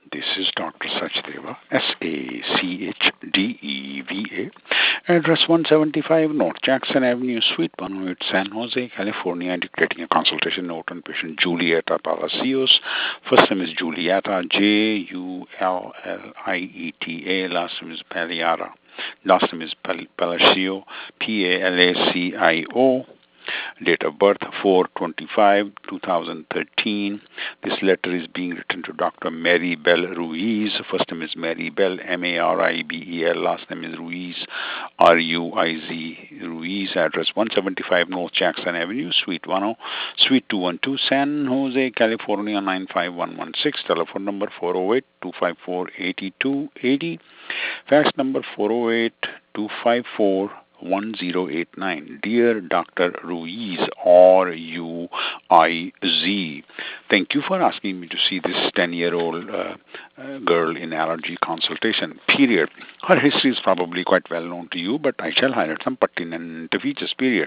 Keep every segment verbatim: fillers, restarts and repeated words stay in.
This is Doctor Sachdeva, S A C H D E V A, address one seventy-five North Jackson Avenue, Suite one oh eight, San Jose, California, indicating a consultation note on patient Julieta Palacios. First name is Julieta, J U L L I E T A, last name is Paliara. Last name is Pal- Palacio, P A L A C I O. Date of birth four twenty-five two thousand thirteen. This letter is being written to Doctor Mary Bell Ruiz. First name is Mary Bell, M A R I B E L. Last name is Ruiz, R U I Z. Ruiz. Address one seventy-five North Jackson Avenue, Suite ten, Suite two twelve, San Jose, California nine five one one six. Telephone number four oh eight two five four eight two eight zero. Fax number four oh eight two five four one zero eight nine. Dear Doctor Ruiz, R U I Z, thank you for asking me to see this ten-year-old uh, uh, girl in allergy consultation, period. Her history is probably quite well known to you, but I shall highlight some pertinent features, period.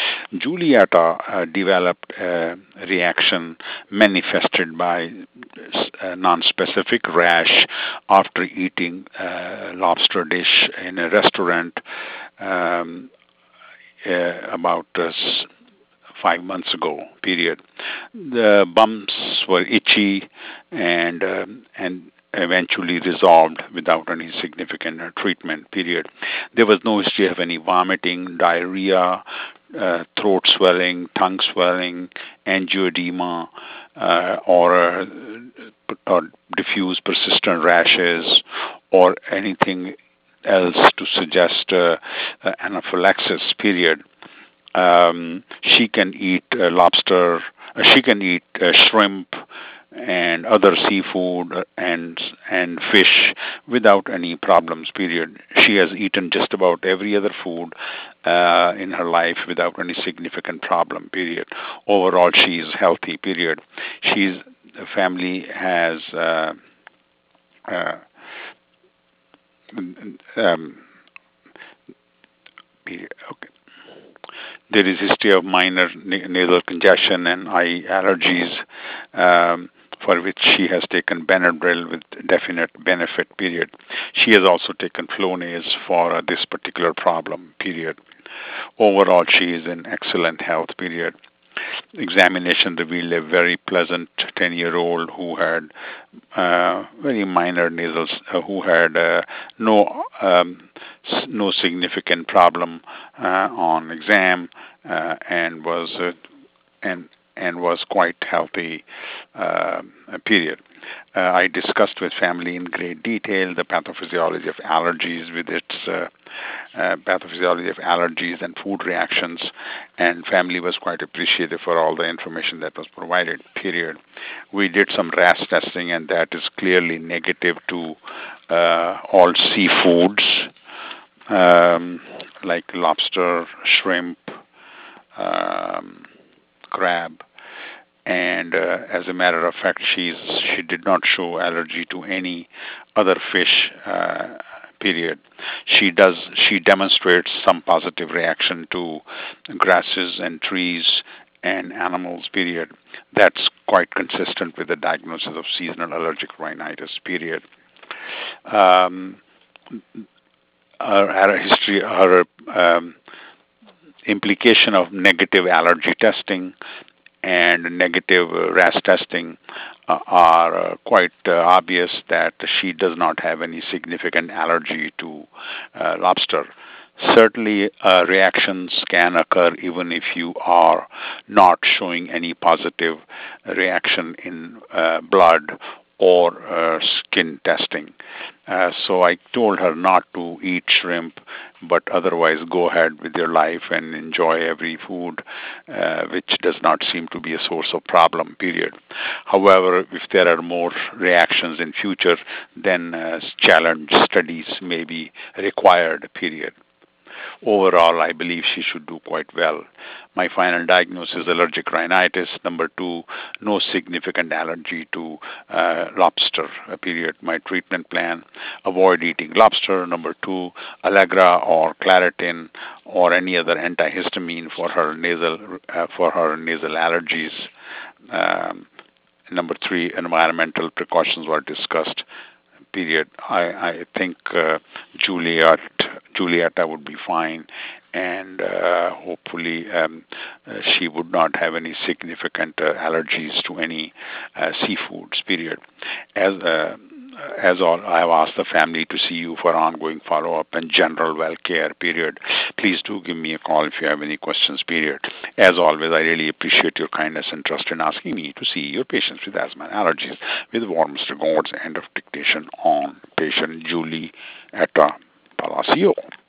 Julieta uh, developed a reaction manifested by a non-specific rash after eating a lobster dish in a restaurant um, uh, about uh, five months ago, period. The bumps were itchy and um, and eventually resolved without any significant uh, treatment, period. There was no history of any vomiting, diarrhea, uh, throat swelling, tongue swelling, angioedema, uh, or, uh, or diffuse persistent rashes, or anything else to suggest uh, uh, anaphylaxis, period. Um, she can eat uh, lobster, uh, she can eat uh, shrimp and other seafood uh, and and fish without any problems, period. She has eaten just about every other food uh, in her life without any significant problem, period. Overall, she is healthy, period. She's family has uh, uh, um, period. Okay. There is history of minor nasal congestion and eye allergies, um, for which she has taken Benadryl with definite benefit, period. She has also taken Flonase for uh, this particular problem, period. Overall, she is in excellent health, period. Examination revealed a very pleasant ten-year-old who had uh, very minor nasals, uh, who had uh, no um, s- no significant problem uh, on exam, uh, and was uh, and and was quite healthy, uh, period. Uh, I discussed with family in great detail the pathophysiology of allergies with its uh, uh, pathophysiology of allergies and food reactions, and family was quite appreciative for all the information that was provided, period. We did some R A S testing, and that is clearly negative to uh, all seafoods, um, like lobster, shrimp, um, crab, and uh, as a matter of fact, she's she did not show allergy to any other fish. Uh, period. She does. She demonstrates some positive reaction to grasses and trees and animals. Period. That's quite consistent with the diagnosis of seasonal allergic rhinitis. Period. Um, her, her history, her um, implication of negative allergy testing and negative uh, R A S testing uh, are uh, quite uh, obvious that she does not have any significant allergy to uh, lobster. Certainly, uh, reactions can occur even if you are not showing any positive reaction in uh, blood or uh, skin testing. Uh, so I told her not to eat shrimp, but otherwise go ahead with your life and enjoy every food, uh, which does not seem to be a source of problem, period. However, if there are more reactions in future, then uh, challenge studies may be required, period. Overall, I believe she should do quite well. My final diagnosis: allergic rhinitis. Number two, no significant allergy to uh, lobster, uh, period. My treatment plan: avoid eating lobster. Number two, Allegra or Claritin or any other antihistamine for her nasal uh, for her nasal allergies. Um, Number three, environmental precautions were discussed. Period. I, I think uh, Juliet, Julieta would be fine, and uh, hopefully um, uh, she would not have any significant uh, allergies to any uh, seafoods. Period. As uh, as all, I have asked the family to see you for ongoing follow-up and general well care. Period. Please do give me a call if you have any questions. Period. As always, I really appreciate your kindness and trust in asking me to see your patients with asthma and allergies. With warmest regards, end of dictation on patient Julie Etta Palacio.